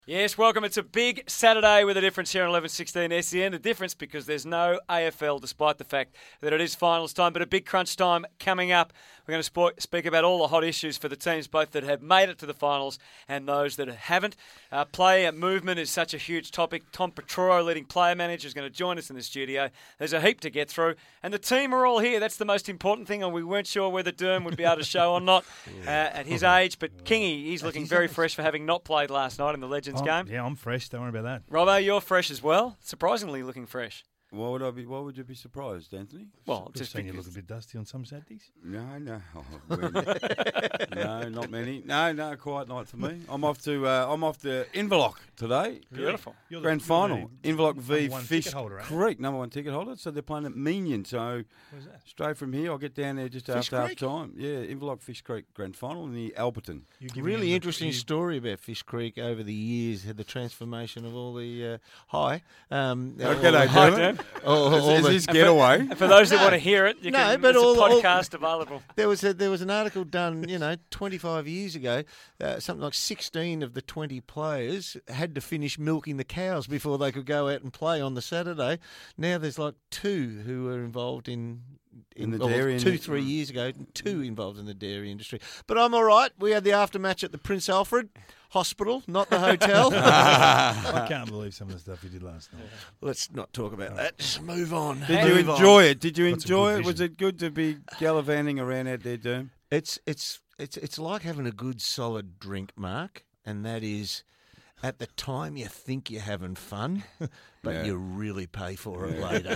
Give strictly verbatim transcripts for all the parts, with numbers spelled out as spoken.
Yes, welcome. It's a big Saturday with a difference here on eleven sixteen S E N. The difference because there's no A F L despite the fact that it is finals time, but a big crunch time coming up. We're going to sp- speak about all the hot issues for the teams, both that have made it to the finals and those that haven't. Uh, player movement is such a huge topic. Tom Petroro, leading player manager, is going to join us in the studio. There's a heap to get through, and the team are all here. That's the most important thing, and we weren't sure whether Derm would be able to show or not uh, at his age, but Kingy, he's looking very fresh for having not played last night in the Legends Oh, game. Yeah, I'm fresh. Don't worry about that. Robbo, you're fresh as well. Surprisingly looking fresh. Why would I be? Why would you be surprised, Anthony? Well, I've just seen you because look a bit dusty on some Saturdays. No, no, oh, when- no, not many. No, no, quiet night for me. I'm off to. Uh, I'm off to Inverloch today. Beautiful. You're the- Grand you're final. the Inverloch v number one Fish ticket holder, ain't you? Creek, number one ticket holder. So they're playing at Meenion. So Where's that? straight from here, I'll get down there just Fish after half Creek? time. Yeah, Inverloch Fish Creek Grand Final in the Alberton. You giving him Really the- interesting you- story about Fish Creek over the years, had the transformation of all the uh, hi. Um, Oh, all g'day, the- Hi, Dermot. Derm. all- Is, all is the- this getaway? And for those that No. want to hear it, you No, can, but there's all- a all- podcast available. There was a, there was an article done, you know, twenty-five years ago. Uh, something like sixteen of the twenty players had to finish milking the cows before they could go out and play on the Saturday. Now there's like two who were involved in. In the or dairy two, industry. three years ago, two involved in the dairy industry. But I'm all right. We had the aftermatch at the Prince Alfred Hospital, not the hotel. I can't believe some of the stuff you did last night. Let's not talk about that. Just move on. Did you Move on. enjoy it? Did you Got some enjoy good it? Was vision. it good to be gallivanting around out there, Derm? It's it's it's it's like having a good solid drink, Mark, and that is at the time you think you're having fun, but Yeah. you really pay for it later.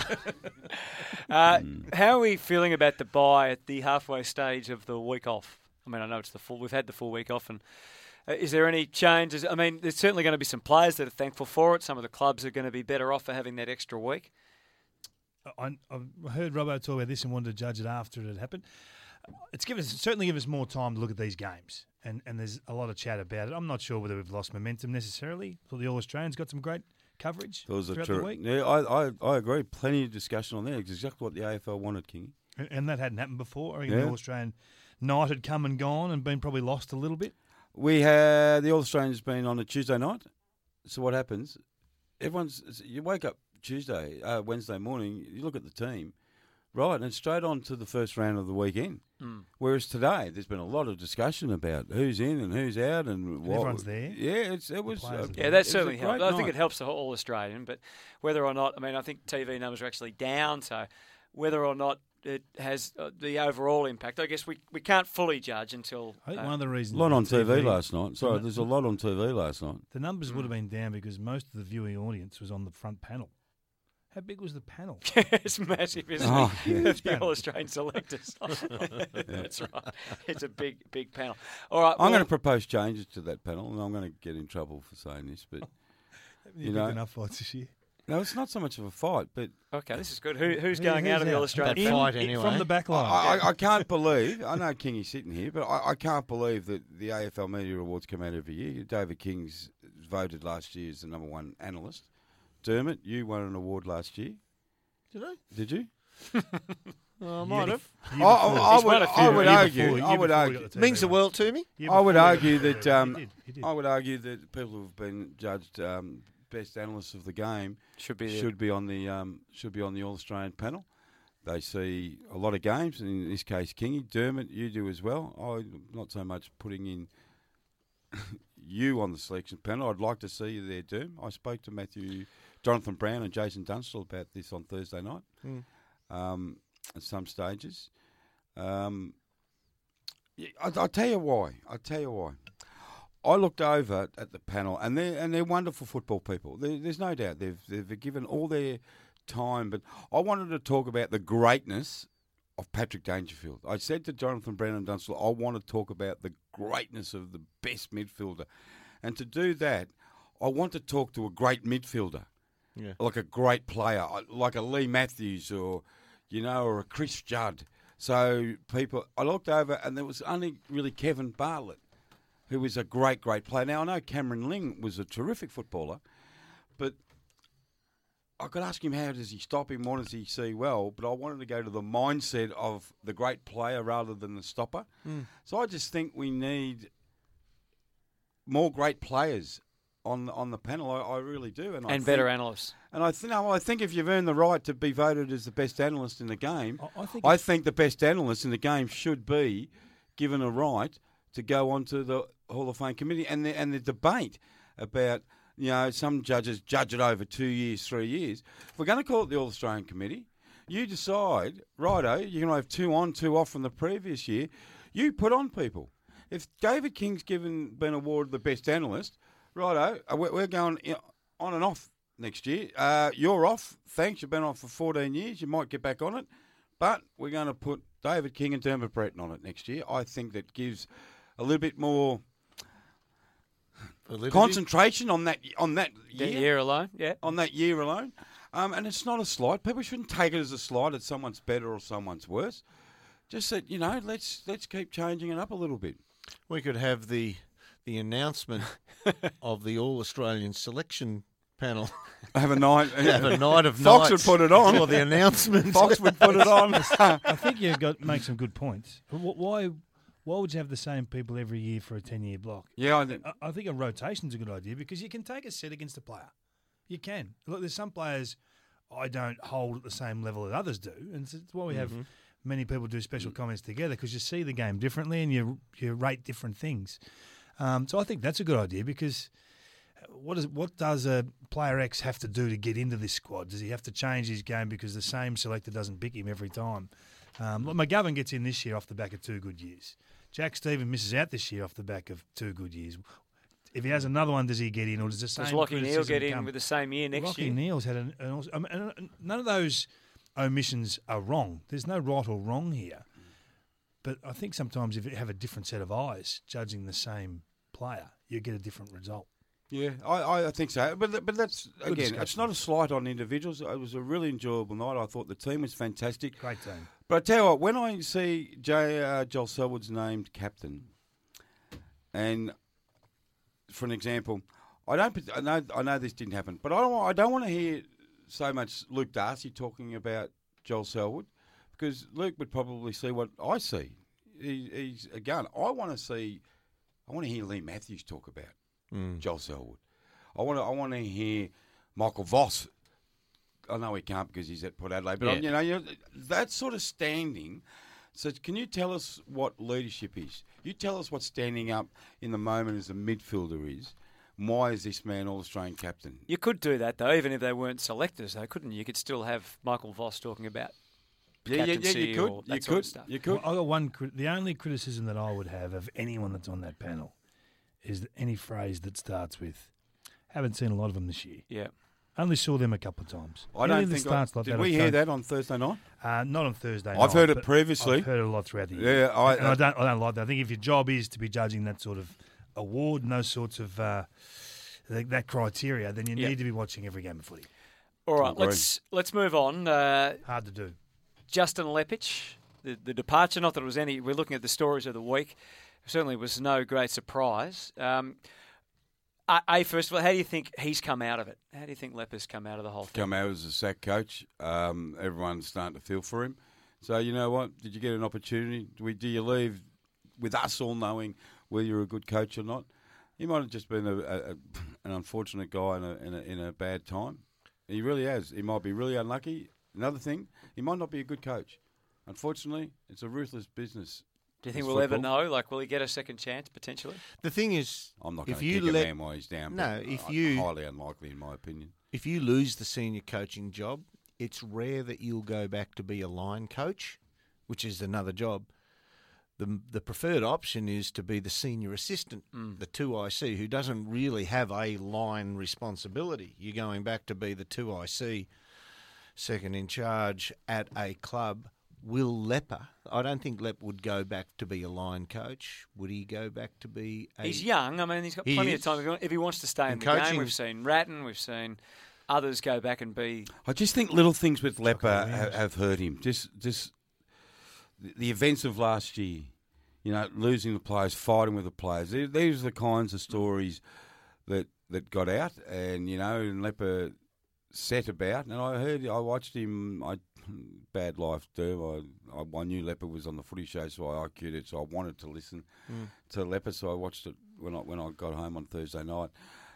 Uh, Hmm. How are we feeling about the bye at the halfway stage of the week off? I mean, I know it's the full. We've had the full week off, and uh, is there any changes? I mean, there's certainly going to be some players that are thankful for it. Some of the clubs are going to be better off for having that extra week. I, I heard Robbo talk about this and wanted to judge it after it had happened. It's given us, certainly given us more time to look at these games, and, and there's a lot of chat about it. I'm not sure whether we've lost momentum necessarily. I thought the All Australians got some great coverage It was a throughout ter- the week, Yeah, I, I, I agree. Plenty of discussion on that. It's exactly what the A F L wanted, Kingy. and, and that hadn't happened before. I reckon Yeah. the All Australian night had come and gone and been probably lost a little bit. We had the All Australians been on a Tuesday night. So what happens? Everyone's you wake up Tuesday, uh, Wednesday morning. You look at the team, right, and it's straight on to the first round of the weekend. Mm. Whereas today, there's been a lot of discussion about who's in and who's out, and what, everyone's there. Yeah, it's it was. players uh, are Yeah, there. that it was a certainly great helps. I think night. it helps the whole Australian, but whether or not, I mean, I think T V numbers are actually down, so whether or not it has uh, the overall impact, I guess we, we can't fully judge until. I think uh, one of the A reasons lot on the T V last night. Sorry, No, there's a lot on T V last night. the numbers would have been down because most of the viewing audience was on the front panel. How big was the panel? it's massive, isn't Oh, it? yeah. The All Australian selectors. That's right. It's a big, big panel. All right. I'm well, going to propose changes to that panel, and I'm going to get in trouble for saying this, but You, You know, know- enough fights this year. no, it's not so much of a fight, but Okay, this is good. Who, who's Who- going out who's of the All That Australian? fight In- anyway. From the back line. I, I, I can't believe, I know Kingy's sitting here, but I, I can't believe that the A F L Media Awards come out every year. David King's voted last year as the number one analyst. Dermot, you won an award last year. Did I? Did you? Oh, I Year might bef- have. year I, I, before. I He's would, won a few. I would Year argue. before- I year would before we argue. got the Means T V the one. world to me. Year I would before we argue got the that, T V. um, He did, he did. I would argue that people who have been judged um, best analysts of the game Should be there. should be on the um, should be on the All Australian panel. They see a lot of games, and in this case, Kingy, Dermot, you do as well. I'm not so much putting in you on the selection panel. I'd like to see you there, Derm. I spoke to Matthew, Jonathan Brown, and Jason Dunstall about this on Thursday night. Mm. Um, at some stages, um, yeah, I, I'll tell you why. I'll tell you why. I looked over at the panel, and they're and they're wonderful football people. There, there's no doubt they've they've given all their time, but I wanted to talk about the greatness of Patrick Dangerfield. I said to Jonathan Brown and Dunstall, I want to talk about the greatness of the best midfielder, and to do that, I want to talk to a great midfielder, Yeah. like a great player, like a Lee Matthews or you know, or a Chris Judd. So people, I looked over, and there was only really Kevin Bartlett, who was a great, great player. Now, I know Cameron Ling was a terrific footballer, but I could ask him how does he stop him, what does he see well, but I wanted to go to the mindset of the great player rather than the stopper. Mm. So I just think we need more great players on on the panel. I, I really do, and I And think, better analysts. And I think no, I think if you've earned the right to be voted as the best analyst in the game, I, I think I think the best analyst in the game should be given a right to go onto the Hall of Fame committee, and the and the debate about, you know, some judges judge it over two years, three years. If we're going to call it the All Australian Committee, you decide, righto, you're going to have two on, two off from the previous year. You put on people. If David King's given been awarded the best analyst, righto, we're we're going on and off next year. Uh, you're off. Thanks. You've been on for fourteen years. You might get back on it. But we're going to put David King and Dermot Breton on it next year. I think that gives a little bit more Validity? concentration on that on that The year, year alone, yeah. on that year alone. Um, and it's not a slight. People shouldn't take it as a slight that someone's better or someone's worse. Just that, you know, let's let's keep changing it up a little bit. We could have the the announcement of the All Australian selection panel. Have a night. Have a night of Fox nights would put it on. for the announcement. Fox would put it on. I think you got make some good points. But wh- Why why would you have the same people every year for a ten-year block? Yeah, I think. I, I think a rotation's a good idea because you can take a set against a player. You can. Look, there's some players I don't hold at the same level as others do, and it's it's why we have many people do special comments together, because you see the game differently and you you rate different things. Um, so I think that's a good idea, because what is what does a player X have to do to get into this squad? Does he have to change his game because the same selector doesn't pick him every time? Um, look, McGovern gets in this year off the back of two good years. Jack Stephen misses out this year off the back of two good years. If he has another one, does he get in, or does the same Does Lockie Neal criticism get in come? with the same year next Lockie year? Neal's had an, an also, I mean, and none of those omissions are wrong. There's no right or wrong here. But I think sometimes if you have a different set of eyes judging the same player, you get a different result. Yeah, I, I think so. But th- but that's, Good again, discussion. it's not a slight on individuals. It was a really enjoyable night. I thought the team was fantastic. Great team. But I tell you what, when I see J, uh, Joel Selwood's named captain, and for an example, I don't. I know. I know this didn't happen, but I don't. wa- I don't want to hear so much Luke Darcy talking about Joel Selwood, because Luke would probably see what I see. He, he's again. I want to see. I want to hear Lee Matthews talk about Joel Selwood. I want to. I want to hear Michael Voss. I know he can't because he's at Port Adelaide, but Yeah. I'm- you know, you know, that sort of standing. So can you tell us what leadership is? You tell us what standing up in the moment as a midfielder is. Why is this man All-Australian captain? You could do that, though, even if they weren't selectors, though, couldn't you? You could still have Michael Voss talking about Yeah, yeah, yeah, captaincy you could. or You that sort of could. stuff. You could. Well, I got one. crit- The only criticism that I would have of anyone that's on that panel is that any phrase that starts with "haven't seen a lot of them this year." Yeah. Only saw them a couple of times. I don't Anything that think. I, starts like did that, we I hear don't- that on Thursday night? Uh, not on Thursday. I've night, heard it but previously. I've heard it a lot throughout the year. Yeah, I. and I don't. I don't like that. I think if your job is to be judging that sort of award and those sorts of uh, that, that criteria, then you Yeah. need to be watching every game of footy. All right, Agree. let's let's move on. Uh, Hard to do. Justin Lepich, the, the departure, not that it was any, we're looking at the stories of the week, certainly was no great surprise. Um, A, A, first of all, how do you think he's come out of it? How do you think Lepich's come out of the whole thing? Come out as a sack coach. Um, everyone's starting to feel for him. So you know what? Did you get an opportunity? Do, we, do you leave with us all knowing whether you're a good coach or not? He might have just been a, a, a, an unfortunate guy in a, in a in a bad time. He really has. He might be really unlucky. Another thing, he might not be a good coach. Unfortunately, it's a ruthless business. Do you think It's we'll ever football. know? Like, will he get a second chance potentially? The thing is, I'm not going if to you kick let, a man while he's down. No, but if I- you- highly unlikely in my opinion. if you lose the senior coaching job, it's rare that you'll go back to be a line coach, which is another job. The the preferred option is to be the senior assistant, the two I C, who doesn't really have a line responsibility. You're going back to be the two I C, second in charge at a club. Will Lepper, I don't think Lep would go back to be a line coach. Would he go back to be a... He's young. I mean, he's got He plenty is. of time. If he wa- If he wants to stay in, In the game, coaching- we've seen Ratton, we've seen others go back and be... I just think little things with Lepper Williams. have, have hurt him. Just, just the, the events of last year, you know, losing the players, fighting with the players. These, these are the kinds of stories that that got out, and you know, and Lepper set about. And I heard, I watched him. I bad life, do. I, I I knew Lepper was on the Footy Show, so I I Q'd it. So I wanted to listen to Lepper. So I watched it when I when I got home on Thursday night.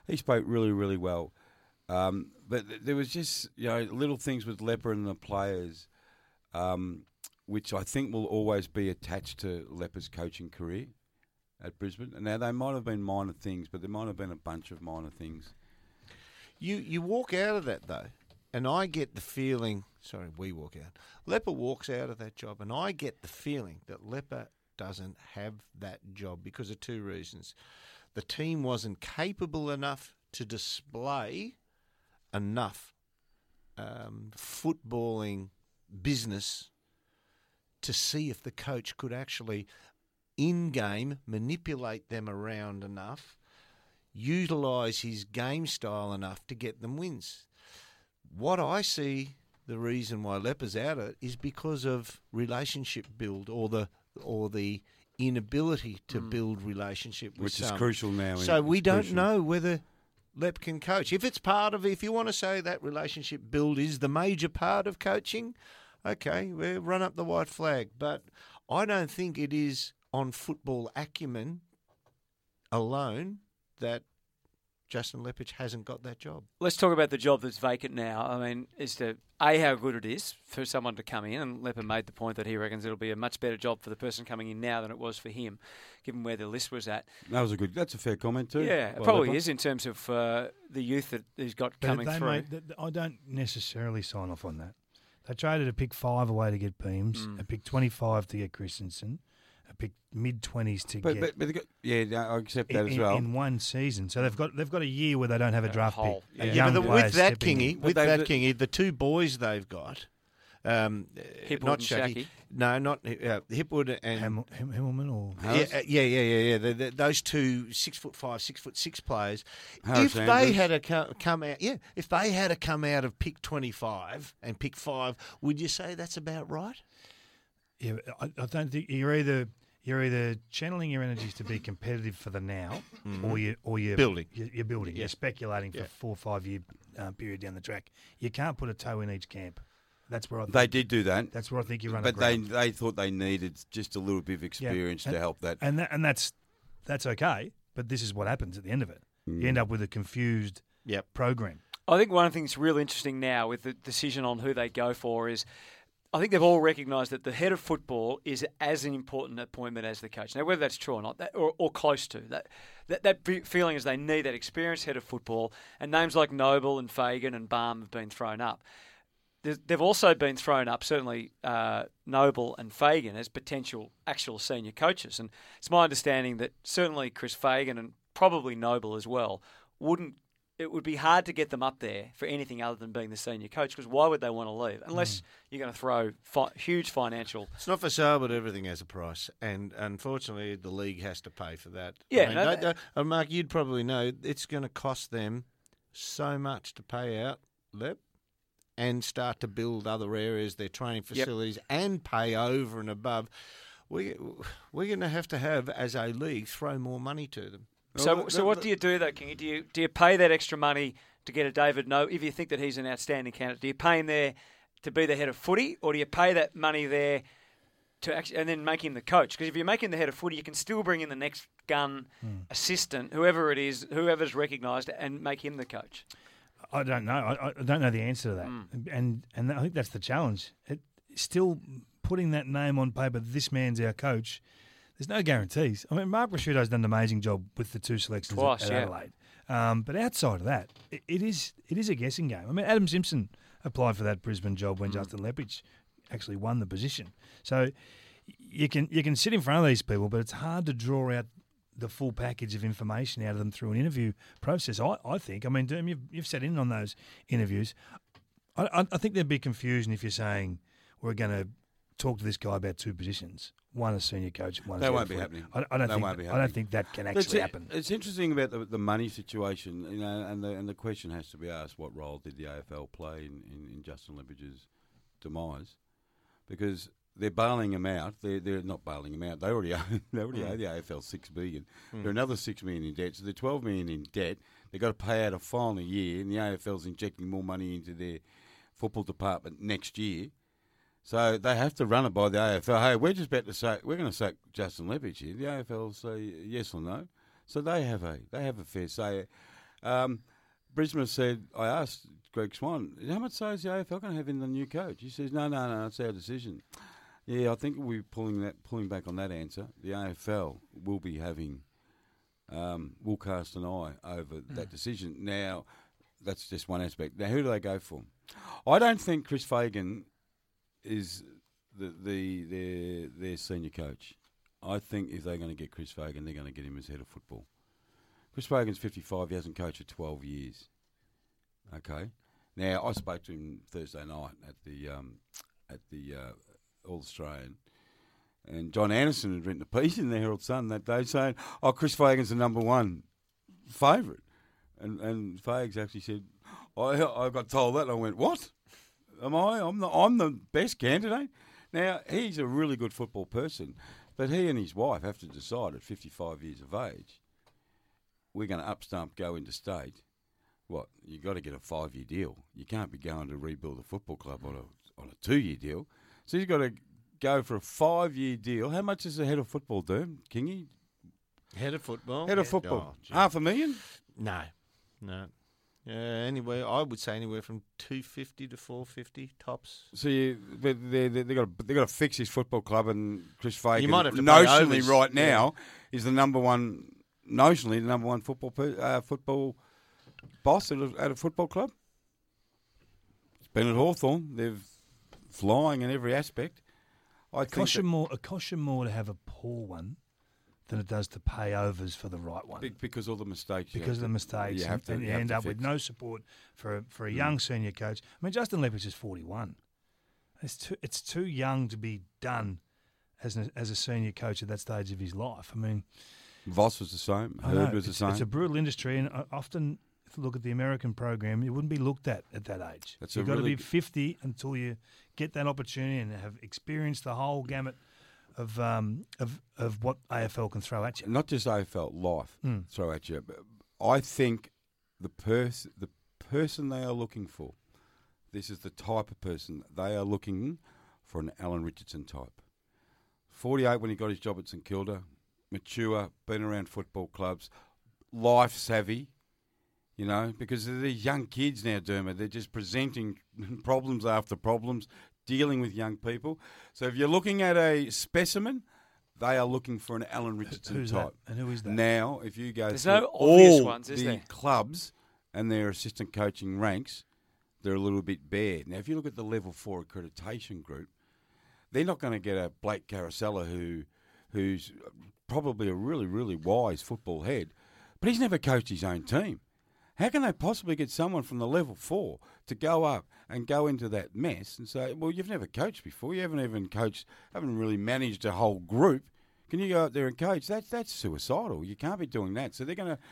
he spoke really, really well. Um, but th- there was just, you know, little things with Leper and the players, um, which I think will always be attached to Leper's coaching career at Brisbane. And now they might have been minor things, but there might have been a bunch of minor things. You you walk out of that though, and I get the feeling. Sorry, we walk out. Leper walks out of that job, and I get the feeling that Leper doesn't have that job because of two reasons. The team wasn't capable enough to display enough um, footballing business to see if the coach could actually, in-game, manipulate them around enough, utilise his game style enough to get them wins. What I see the reason why Leper's out of it is because of relationship build or the or the inability to mm. build relationship with Which some. is crucial now. So we don't crucial. know whether Lep can coach. If it's part of, if you want to say that relationship build is the major part of coaching, okay, we'll run up the white flag. But I don't think it is on football acumen alone that Justin Leppich hasn't got that job. Let's talk about the job that's vacant now. I mean, as to A, how good it is for someone to come in, and Lepper made the point that he reckons it'll be a much better job for the person coming in now than it was for him, given where the list was at. That was a good, that's a fair comment too. Yeah, it probably is in terms of uh, the youth that he's got but coming they through. Made, I don't necessarily sign off on that. They traded a pick five away to get Beams, Mm. a pick twenty-five to get Christensen, a pick mid-twenties to But, get... but, but they got, yeah, no, I accept that in, as well. in one season. So they've got they've got a year where they don't have a A draft hole, pick. yeah. A Yeah, young but the, player with that, stepping Kingy, in. with But that, they've- Kingy, the two boys they've got, um, Hipwood not and Shaki, Shaki. no, not uh, Hipwood and Ham, Ham, Himmelman or... yeah, Harris? uh, yeah, yeah, yeah, yeah. The, the, those two six foot five, six foot six players. Harris if they Andrews. had a co- come out, yeah, if they had a come out of pick twenty five and pick five, would you say that's about right? Yeah, I, I don't think you're either you're either channeling your energies to be competitive for the now, or you or you're Building. You're, you're building. Yeah. You're speculating for Yeah. a four or five year uh, period down the track. You can't put a toe in each camp. That's where I. Think, They did do that, That's where I think you run. but they aground. they thought they needed just a little bit of experience And- to help that. and that, and that's that's okay. But this is what happens at the end of it. You end up with a confused Yep. program. I think one of the things that's really interesting now with the decision on who they go for is I think they've all recognised that the head of football is as an important appointment as the coach. Now, whether that's true or not, that, or, or close to, that, that that fe- feeling is they need that experienced head of football, and names like Noble and Fagan and Balm have been thrown up. There's, they've also been thrown up, certainly uh, Noble and Fagan, as potential actual senior coaches. And it's my understanding that certainly Chris Fagan and probably Noble as well wouldn't. It would be hard to get them up there for anything other than being the senior coach, because why would they want to leave? Unless mm. you're going to throw fi- huge financial... It's not for sale, but everything has a price. And unfortunately, the league has to pay for that. Yeah, I mean, no, they- that- they- uh, Mark, you'd probably know it's going to cost them so much to pay out Lep and start to build other areas, their training facilities, yep. and pay over and above. We, we're going to have to have, as a league, throw more money to them. So, Well, so the- what the- do you do, though, Kingy? Do you do you pay that extra money to get a David No? If you think that he's an outstanding candidate, do you pay him there to be the head of footy, or do you pay that money there to actually, and then make him the coach? Because if you're making the head of footy, you can still bring in the next gun Hmm. assistant, whoever it is, whoever's recognised, and make him the coach. I don't know. I, I don't know the answer to that, Mm. and and I think that's the challenge. It, still putting that name on paper, this man's our coach. There's no guarantees. I mean, Mark Rasciuto's done an amazing job with the two selections Twice, at, at yeah. Adelaide. Um, but outside of that, it, it is it is a guessing game. I mean, Adam Simpson applied for that Brisbane job when Mm. Justin Leppich actually won the position. So you can you can sit in front of these people, but it's hard to draw out the full package of information out of them through an interview process. I, I think. I mean, Derm, you've you've sat in on those interviews. I, I, I think there'd be confusion if you're saying we're going to talk to this guy about two positions. One as senior coach, one as That head won't of be footy. happening. I, I don't That think. won't be I happening. don't think that can But actually it's, happen. It's interesting about the, the money situation, you know, and the and the question has to be asked: what role did the A F L play in, in, in Justin Leppich's demise? Because they're bailing him out. They're they're not bailing him out. They already owe, they already Mm. owe the A F L six billion. Mm. They're another six million in debt. So they're twelve million in debt. They've got to pay out a final year, and the A F L's injecting more money into their football department next year. So they have to run it by the A F L. Hey, we're just about to say we're going to sack Justin Leppich here. The A F L say yes or no. So they have a they have a fair say. Um, Brisbane said, I asked Greg Swan, how much say is the A F L going to have in the new coach? He says, no, no, no, it's our decision. Yeah, I think we'll be pulling that, pulling back on that answer. The A F L will be having, um, will cast an eye over mm. that decision. Now, that's just one aspect. Now, who do they go for? I don't think Chris Fagan is the, the their their senior coach. I think if they're going to get Chris Fagan, they're going to get him as head of football. Chris Fagan's fifty-five. He hasn't coached for twelve years. Okay. Now, I spoke to him Thursday night at the um, at the uh, All Australian, and John Anderson had written a piece in the Herald Sun that day saying, "Oh, Chris Fagan's the number one favourite," and and Fags actually said, "I I got told that." And I went, "What? Am I? I'm the I'm the best candidate." Now, he's a really good football person, but he and his wife have to decide at fifty-five years of age, we're going to up stump, go into state. What, you got to get a five-year deal. You can't be going to rebuild a football club on a on a two-year deal. So he's got to go for a five-year deal. How much does the head of football do, Kingy? Head of football? Head of football. Oh, Half a million? No, no. Yeah, anywhere I would say anywhere from two fifty to four fifty tops. So you, but they they they got they got to fix his football club, and Chris Fagan, You might have to pay notionally overs. right now is the number one, notionally the number one football per, uh, football boss at a, at a football club. It's been at Hawthorn. They're flying in every aspect. I It think costs you that- more. It costs you more to have a poor one than it does to pay overs for the right one. be- because of all the mistakes. you because of have the to- mistakes, you have and, to, and you, you have end to up with fix. no support for a, for a young senior coach. I mean, Justin Leppich is forty-one. It's too it's too young to be done as an, as a senior coach at that stage of his life. I mean, Voss was the same. I Heard know, was the it's, same. it's a brutal industry, and I often if you look at the American program, it wouldn't be looked at at that age. That's a You've got really to be g- fifty until you get that opportunity and have experienced the whole gamut of um, of of what A F L can throw at you. Not just A F L, life Mm. throw at you. But I think the pers- the person they are looking for, this is the type of person they are looking for, an Alan Richardson type. forty-eight when he got his job at St Kilda, mature, been around football clubs, life savvy, you know, because they're these young kids now, Dermot. They're just presenting problems after problems, dealing with young people. So if you're looking at a specimen, they are looking for an Alan Richardson Who's type. that? And who is that? Now, if you go There's through no obvious all ones, is the there? clubs and their assistant coaching ranks, they're a little bit bare. Now, if you look at the level four accreditation group, they're not going to get a Blake Carosella who, who's probably a really, really wise football head, but he's never coached his own team. How can they possibly get someone from the level four to go up and go into that mess and say, well, you've never coached before. You haven't even coached, haven't really managed a whole group. Can you go up there and coach? That's, that's suicidal. You can't be doing that. So they're going to,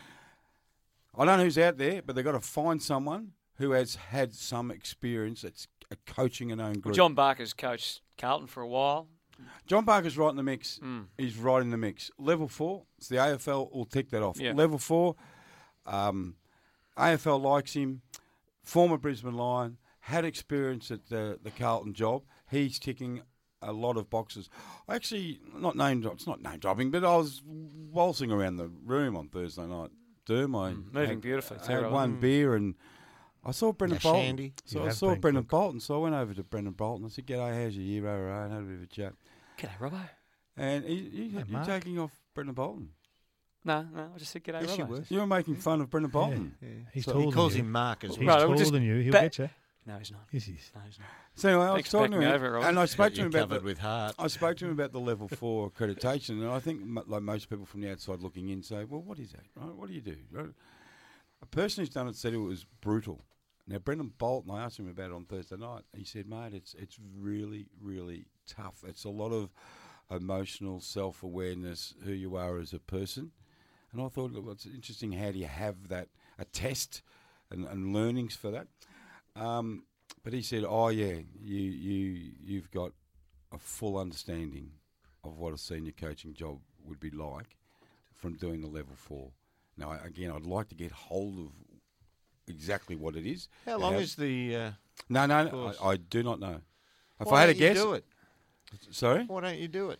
I don't know who's out there, but they've got to find someone who has had some experience at at coaching an own Well, group. John Barker's coached Carlton for a while. John Barker's right in the mix. Mm. He's right in the mix. Level four, it's the A F L will tick that off. Yeah. Level four, um, A F L likes him. Former Brisbane Lion, had experience at the, the Carlton job. He's ticking a lot of boxes. Actually, not name drop, it's not name dropping, but I was waltzing around the room on Thursday night. Derm, I Mm, moving had, beautifully, I too, had right? one Mm. beer and I saw Brendan Yeah, Bolton. Shandy. So You I have saw been Brendan quick. Bolton, so I went over to Brendan Bolton. I said, "G'day, how's your year?" Right, right, had a bit of a chat. G'day, Robbo. And he, he, Hey, you're Mark. taking off Brendan Bolton. No, no, I just said g'day, Yes, Robbo. you were. You were making fun of Brendan Bolton. Yeah. He's So taller he than calls you. him Mark as He's well. Right, we'll taller just than you. He'll bet- get you. No, he's not. Yes, he is. No, he's not. So anyway, I was Thanks for talking to backing him, me over, Rob. and I spoke to You're him about covered the, with heart. I spoke to him about the level four accreditation, and I think, m- like most people from the outside looking in, say, "Well, what is that? Right? What do you do?" Right? A person who's done it said it was brutal. Now, Brendan Bolton, I asked him about it on Thursday night. He said, "Mate, it's it's really, really tough. It's a lot of emotional self-awareness, who you are as a person." And I thought, well, it's interesting. How do you have that a test and, and learnings for that? Um, but he said, "Oh yeah, you you you've got a full understanding of what a senior coaching job would be like from doing the level four." Now, I- again, I'd like to get hold of exactly what it is. How long How- is the? Uh, No, no, no course? I, I do not know. If why I had a don't you guess, do it. sorry. Why don't you do it?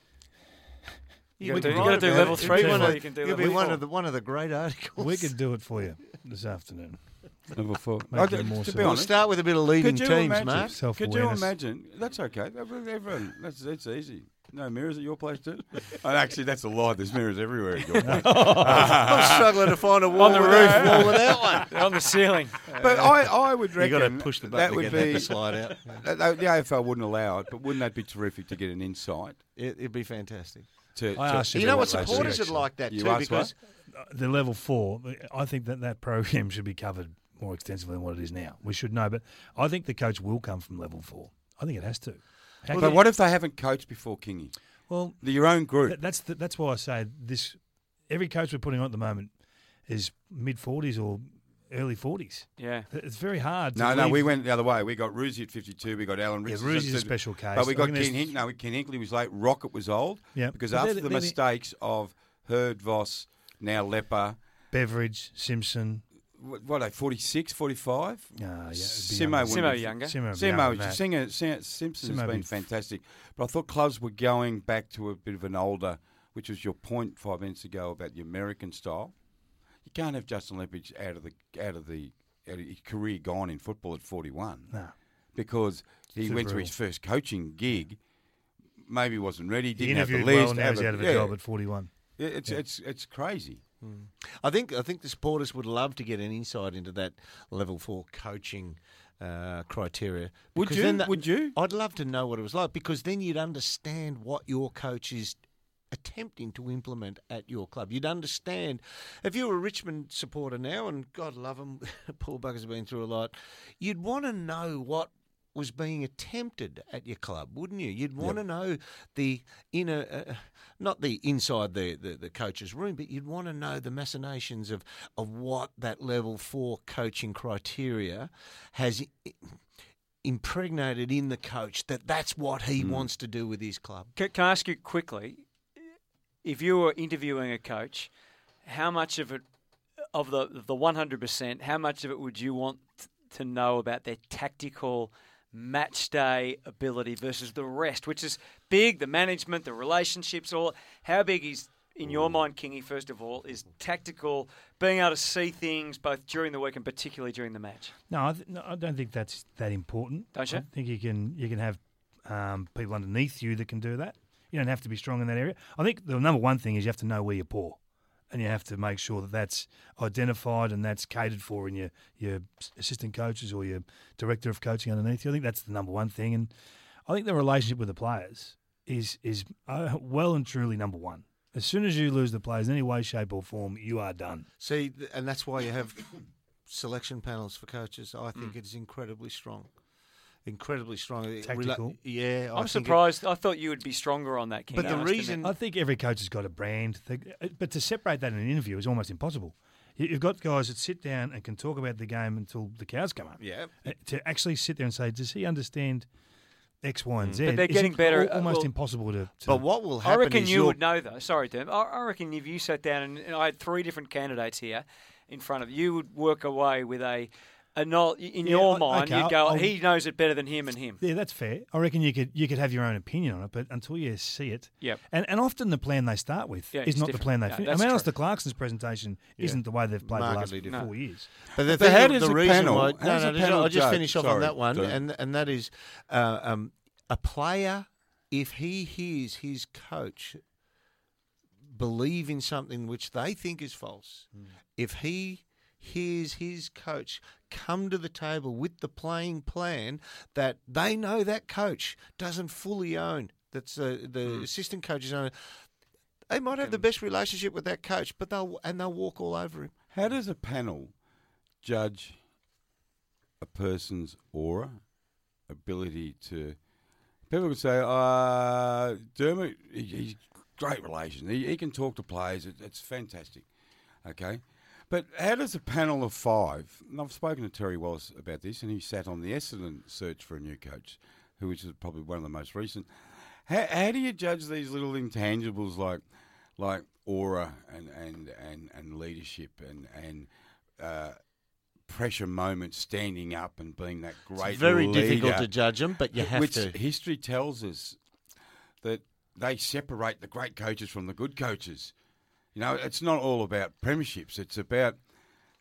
You could gotta do- you write gotta do about level it. three It'd be one before of- you can do it'd level be one four. of the one of the great articles. We could do it for you. this afternoon. Level four. Make I- it more to so. be We'll honest, start with a bit of leading could you teams, imagine? Mark. Could you Self-awareness. imagine? That's okay. Everyone, that's that's easy. No mirrors at your place too? Oh, actually, that's a lie. There's mirrors everywhere at your place. I'm struggling to find a wall On the without, roof. wall without one. They're on the ceiling. But I, I would You reckon got to push the that button to would get that be to slide out. that- that- the A F L wouldn't allow it, but wouldn't that be terrific to get an insight It, it'd be fantastic. to? I to- asked to you You know about what? that last Supporters week, would like that You too asked because The level four, I think that that program should be covered more extensively than what it is now. We should know, but I think the coach will come from level four. I think it has to. How But can- what if they haven't coached before, Kingy? well, The, your own group. That- That's the, that's why I say this. Every coach we're putting on at the moment is mid forties or early forties. Yeah. It's very hard. To No, no, leave- we went the other way. We got Ruzi at fifty-two. We got Alan Yeah, Richardson. Ruzi's a at- special case. But we I got think Ken there's- Hink. No, Ken Hinkley was late. Rocket was old. Yeah, Because But after they're- the they're the- mistakes of Hurd, Voss, now Lepper, Beveridge, Simpson. what, what are they, forty-six, forty-five? Uh, yeah, it'd be Simo younger. wouldn't Simo be- younger. Simo, would be Simo, younger than that. Singer, Sim- Simpson's Simo been be- fantastic. But I thought clubs were going back to a bit of an older, which was your point five minutes ago about the American style. You can't have Justin Leppich out of the out of the out of his career gone in football at forty-one. No. Because he Too went to brutal. his first coaching gig, maybe wasn't ready, He didn't have the interviewed list. well, now have he's a- out of a yeah. job at forty-one. Yeah, it's it's it's crazy. I think I think the supporters would love to get an insight into that level four coaching uh, criteria. Would Because you? then that- Would you? I'd love to know what it was like because then you'd understand what your coach is attempting to implement at your club. You'd understand if you're a Richmond supporter now, and God love him, Paul Bucker's been through a lot. You'd want to know what was being attempted at your club, wouldn't you? You'd want to know the inner, uh, not the inside the, the, the coach's room, but you'd want to know the machinations of, of what that level four coaching criteria has i- impregnated in the coach, that that's what he wants to do with his club. Can, can I ask you quickly, if you were interviewing a coach, how much of it, of the the one hundred percent, how much of it would you want to know about their tactical match day ability versus the rest, which is big, the management, the relationships, all. How big is, in your mind, Kingy, first of all, is tactical, being able to see things both during the week and particularly during the match? No, I, th- no, I don't think that's that important. Don't you? I think you can you can have um, people underneath you that can do that. You don't have to be strong in that area. I think the number one thing is you have to know where you're poor, and you have to make sure that that's identified and that's catered for in your, your assistant coaches or your director of coaching underneath you. I think that's the number one thing. And I think the relationship with the players is is uh, well and truly number one. As soon as you lose the players in any way, shape or form, you are done. See, th- and that's why you have selection panels for coaches. I think it is incredibly strong. Incredibly strong. It rela- Tactical. yeah. I I'm think it- surprised. I thought you would be stronger on that, Kingy. But I the must admit. reason- I think every coach has got a brand, They- but to separate that in an interview is almost impossible. You- You've got guys that sit down and can talk about the game until the cows come up. Yeah. Uh, To actually sit there and say, does he understand X, Y, and Z? But they're is getting it better, al- uh, Almost well- impossible to. to But what will I happen reckon is you your- would know, though. Sorry, Tim. I, I reckon if you sat down and, and I had three different candidates here in front of you, you would work away with a, a no, in Yeah, your I- mind, okay, you'd go, I'll- he knows it better than him and him. Yeah, that's fair. I reckon you could you could have your own opinion on it, but until you see it, Yep. and and often the plan they start with Yeah, is it's not the different. plan they No, finish. I that's mean, true. Alistair Clarkson's presentation isn't the way they've played the last Markedly different. four years. But the But thing, how the does a reason panel- why, how no, does no, a just- panel I'll just judge- finish off on sorry, that one, Dean. and and that is uh, um, a player. If he hears his coach believe in something which they think is false, if he hears his coach come to the table with the playing plan that they know that coach doesn't fully own, that's uh, the assistant coach's own, they might have the best relationship with that coach, but they'll and they'll walk all over him. How does a panel judge a person's aura, ability to? People could say, uh, Dermot, he, he's great relation. He, he can talk to players. It, it's fantastic. Okay. But how does a panel of five, and I've spoken to Terry Wallace about this, and he sat on the Essendon search for a new coach, who which is probably one of the most recent. How, how do you judge these little intangibles like like aura and, and, and, and leadership and, and uh, pressure moments, standing up and being that great It's very leader, difficult to judge them, but you have which to. history tells us that they separate the great coaches from the good coaches. You know, it's not all about premierships. It's about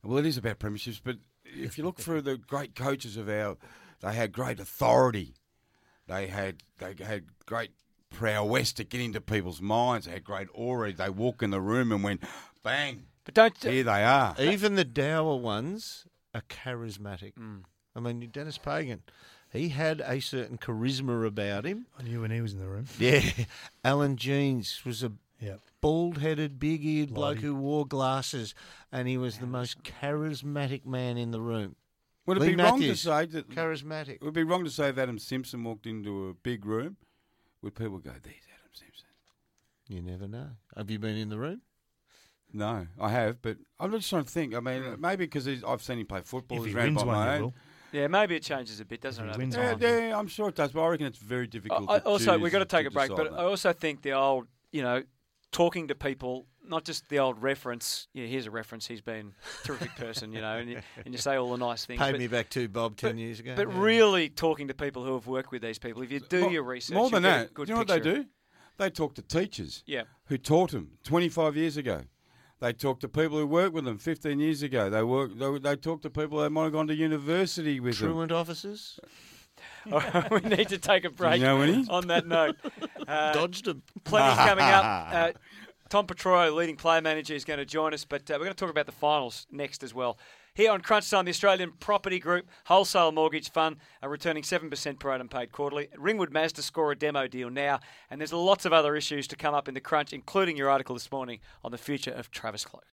Well, it is about premierships, but if you look through the great coaches of our, they had great authority. They had they had great prowess to get into people's minds. They had great aura. They walk in the room and went, bang, But don't here they are. Even the dour ones are charismatic. Mm. I mean, Dennis Pagan, he had a certain charisma about him. I knew when he was in the room. Yeah. Alan Jeans was a Yep. bald-headed, big-eared bloke Blighty. who wore glasses, and he was the most charismatic man in the room. Would it Lee be wrong to Matthews, say that? Charismatic. It would be wrong to say if Adam Simpson walked into a big room, would people go, "There's Adam Simpson"? You never know. Have you been in the room? No, I have, but I'm just trying to think. I mean, maybe because I've seen him play football. If He's he round wins by one, my he age. will. Yeah, maybe it changes a bit, doesn't If it? he wins over Yeah, one. time? yeah, I'm sure it does, but I reckon it's very difficult. I, to also, choose we've got to take to a break, decide but that. I also think the old, you know, talking to people, not just the old reference. You know, here's a reference. He's been a terrific person, you know, and you, and you say all the nice things. Paid but, me back too, Bob, ten years ago. but Yeah. really talking to people who have worked with these people. If you do More- your research, more you'll than get a that, good do you know what they picture. do? They talk to teachers Yeah. who taught them twenty-five years ago. They talk to people who worked with them fifteen years ago. They work. They, they talk to people that might have gone to university with them. Truant officers? All right, we need to take a break. know any? On that note, uh, Dodged them. plenty coming up. Uh, Tom Petro, leading player manager, is going to join us, but uh, we're going to talk about the finals next as well. Here on Crunch Time, the Australian Property Group Wholesale Mortgage Fund are returning seven percent per annum paid quarterly. Ringwood Mazda score a demo deal now, and there's lots of other issues to come up in the Crunch, including your article this morning on the future of Travis Cloke.